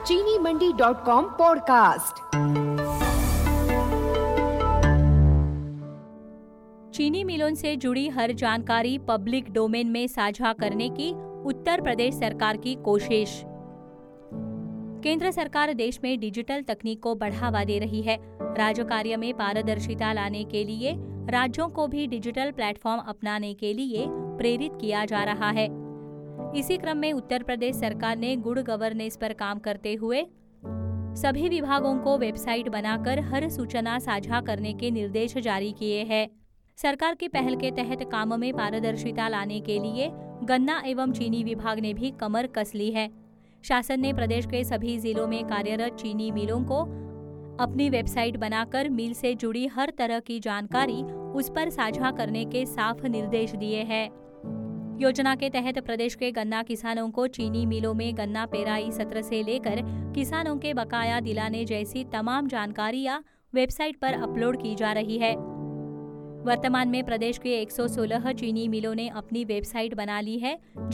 chiniMandi.com podcast. चीनी मिलों से जुड़ी हर जानकारी पब्लिक डोमेन में साझा करने की उत्तर प्रदेश सरकार की कोशिश। केंद्र सरकार देश में डिजिटल तकनीक को बढ़ावा दे रही है। राज्य कार्य में पारदर्शिता लाने के लिए राज्यों को भी डिजिटल प्लेटफॉर्म अपनाने के लिए प्रेरित किया जा रहा है। इसी क्रम में उत्तर प्रदेश सरकार ने गुड गवर्नेंस पर काम करते हुए सभी विभागों को वेबसाइट बनाकर हर सूचना साझा करने के निर्देश जारी किए हैं। सरकार की पहल के तहत काम में पारदर्शिता लाने के लिए गन्ना एवं चीनी विभाग ने भी कमर कस ली है। शासन ने प्रदेश के सभी जिलों में कार्यरत चीनी मिलों को अपनी वेबसाइट बनाकर मिल से जुड़ी हर तरह की जानकारी उस पर साझा करने के साफ निर्देश दिए हैं। योजना के तहत प्रदेश के गन्ना किसानों को चीनी मिलों में गन्ना पेराई सत्र से लेकर किसानों के बकाया दिलाने जैसी तमाम जानकारियां वेबसाइट पर अपलोड की जा रही है। वर्तमान में प्रदेश के 116 चीनी मिलों ने अपनी वेबसाइट बना ली है,